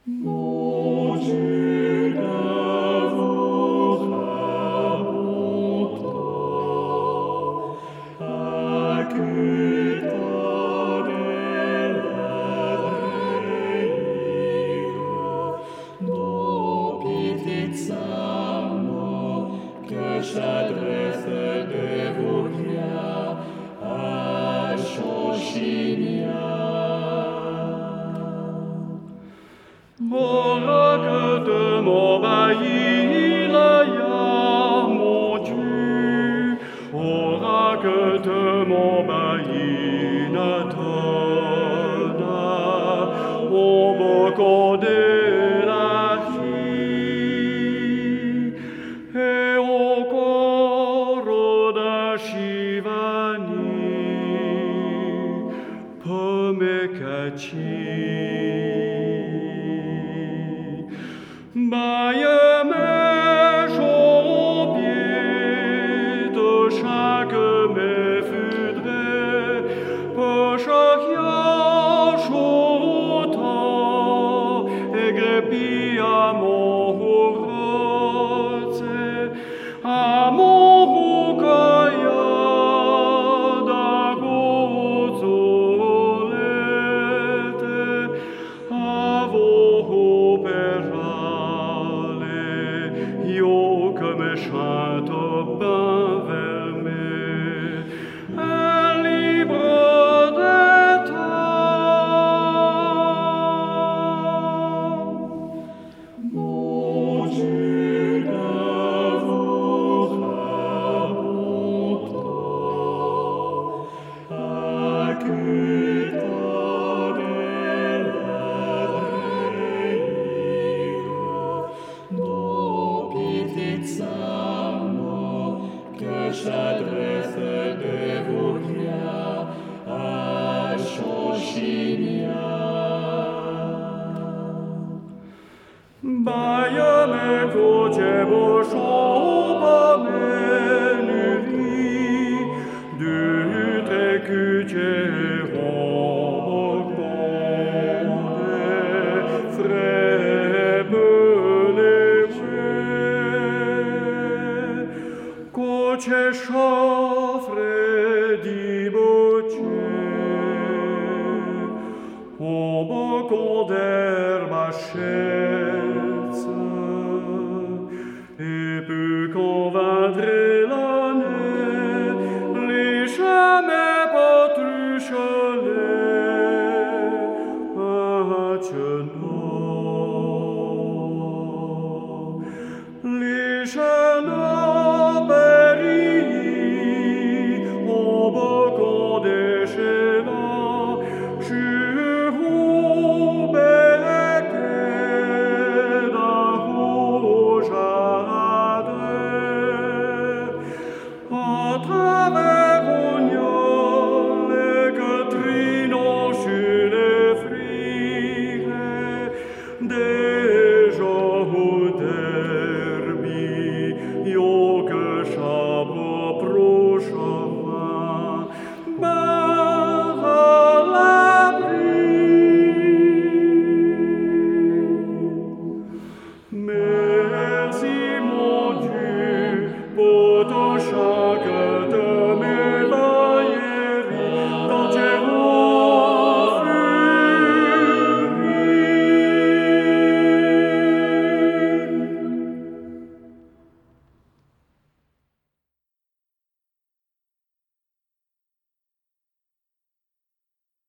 Mon Dieu d'amour abondant, à que tant d'élèves réire, non pitié de sa mort, que j'adresse de vous rien à Chanchinia. Oracle de mon bailli, mon Dieu, oracle de mon bailli, natona, au bocon de la fille, et au coro da Shivani, pomme caci. Baille-moi au pied de chaque me foudre, pour chaque jour et grépille à mon rose, à mon roucaillard d'agozolette, à vos opéras. Io come chante au bain vermeil, un livre de temps. Mon Dieu d'amour abondant, à que tant d'élèves réire, non pitié de sa mort, que j'adresse de vous rien à Chanchinia. Baille-moi coche bochon, pas menurie, du trécuche rombe frais belé, coche chaufre di bocce, au bocon d'herbe chèze, et peut convaincre l'année, les chemins potruchelés, à genoux.